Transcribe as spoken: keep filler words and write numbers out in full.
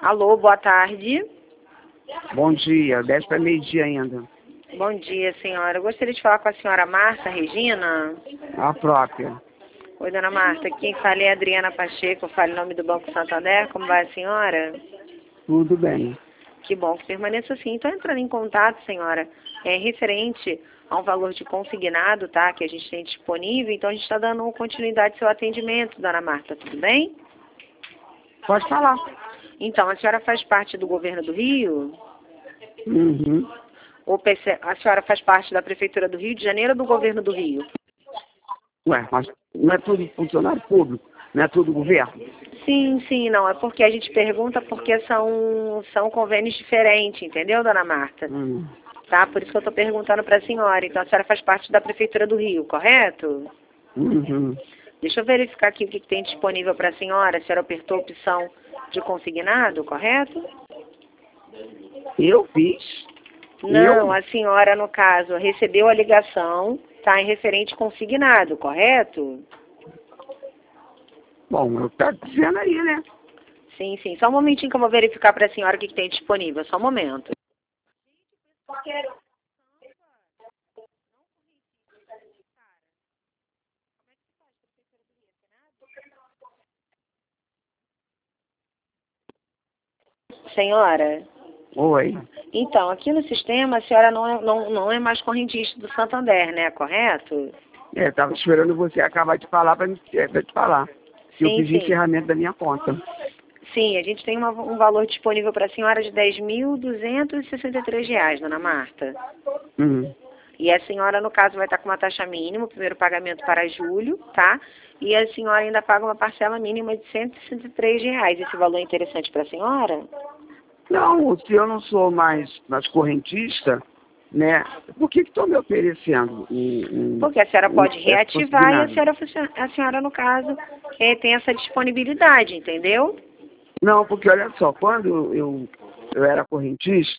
Alô, boa tarde. Bom dia, dez para meio-dia ainda. Bom dia, senhora. Eu gostaria de falar com a senhora Marta Regina. A própria. Oi, dona Marta. Quem fala é a Adriana Pacheco. Eu falo em nome do Banco Santander. Como vai a senhora? Tudo bem. Que bom que permaneça assim. Estou entrando em contato, senhora, é referente a um valor de consignado, tá? Que a gente tem disponível. Então, a gente está dando continuidade ao seu atendimento, dona Marta. Tudo bem? Pode falar. Então, a senhora faz parte do governo do Rio? Uhum. Ou a senhora faz parte da Prefeitura do Rio de Janeiro ou do governo do Rio? Ué, mas não é tudo funcionário público? Não é tudo governo? Sim, sim, não. É porque a gente pergunta porque são, são convênios diferentes, entendeu, dona Marta? Hum. Tá? Por isso que eu estou perguntando para a senhora. Então, a senhora faz parte da Prefeitura do Rio, correto? Uhum. Deixa eu verificar aqui o que, que tem disponível para a senhora. A senhora apertou a opção de consignado, correto? Eu fiz. Não, Eu? a senhora, no caso, recebeu a ligação, tá, em referente consignado, correto? Bom, eu tá dizendo aí, né? Sim, sim. Só um momentinho que eu vou verificar para a senhora o que, que tem disponível. Só um momento. Senhora? Oi. Então, aqui no sistema, a senhora não é, não, não é mais correntista do Santander, né? Correto? É, tava esperando você acabar de falar para é, pra te falar. Que eu Sim, pedi sim. encerramento da minha conta. Sim, a gente tem uma, um valor disponível para a senhora de dez mil duzentos e sessenta e três reais, dona Marta. Uhum. E a senhora, no caso, vai estar com uma taxa mínima, o primeiro pagamento para julho, tá? E a senhora ainda paga uma parcela mínima de cento e sessenta e três reais. Esse valor é interessante para a senhora? Não, se eu não sou mais, mais correntista, né? Por que que estão me oferecendo um, um, Porque a senhora um pode esse reativar e a consignado? senhora, a senhora no caso, é, tem essa disponibilidade, entendeu? Não, porque olha só, quando eu, eu era correntista,